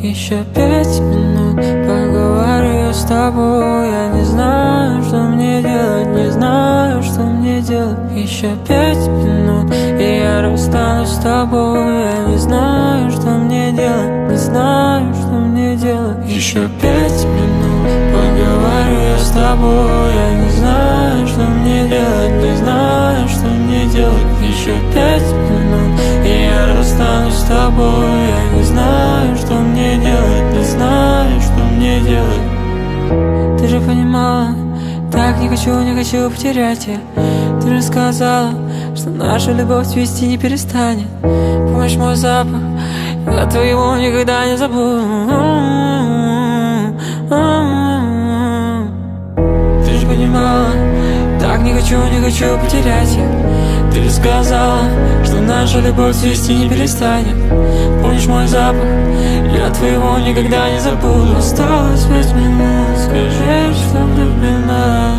Еще 5 минут поговорю с тобой. Я не знаю, что мне делать, не знаю, что мне делать. Еще 5 минут, и я расстанусь с тобой. Я не знаю, что мне делать, не знаю, что мне делать. Еще 5 минут поговорю я с тобой. Я не знаю, что мне делать, не знаю, что мне делать. Еще 5 минут, и я расстанусь с тобой. Я не знаю, что мне делать, не знаю, что мне делать. Ты же понимала, так не хочу потерять тебя. Ты же сказала, что наша любовь цвести не перестанет. Помнишь мой запах, я твоего никогда не забуду. Ты же понимала, так не хочу потерять тебя. Ты же сказала, что наша любовь цвести не перестанет. Помнишь мой запах, я твоего никогда не забуду. Осталось 5 минут, скажи, что влюблена.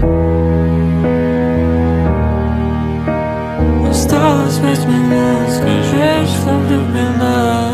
Осталось 5 минут, скажи, что влюблена.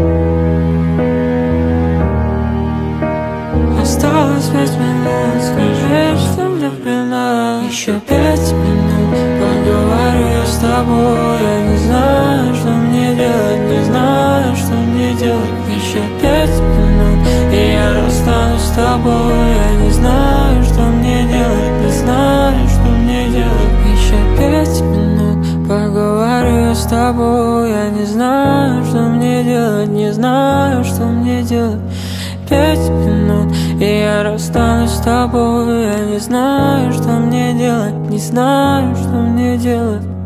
Осталось 5 минут, скажи, что влюблена. Еще 5 минут поговорю я с тобой. Я не знаю, что мне делать, не знаю, что мне делать. Еще 5 минут, и я расстанусь с тобой. Я не знаю, что мне делать, не знаю, что мне делать. Еще 5 минут поговорю я с тобой. Я не знаю, что мне делать, не знаю, что мне делать. 5 минут, и я расстанусь с тобой. Я не знаю, что мне делать, не знаю, что мне делать.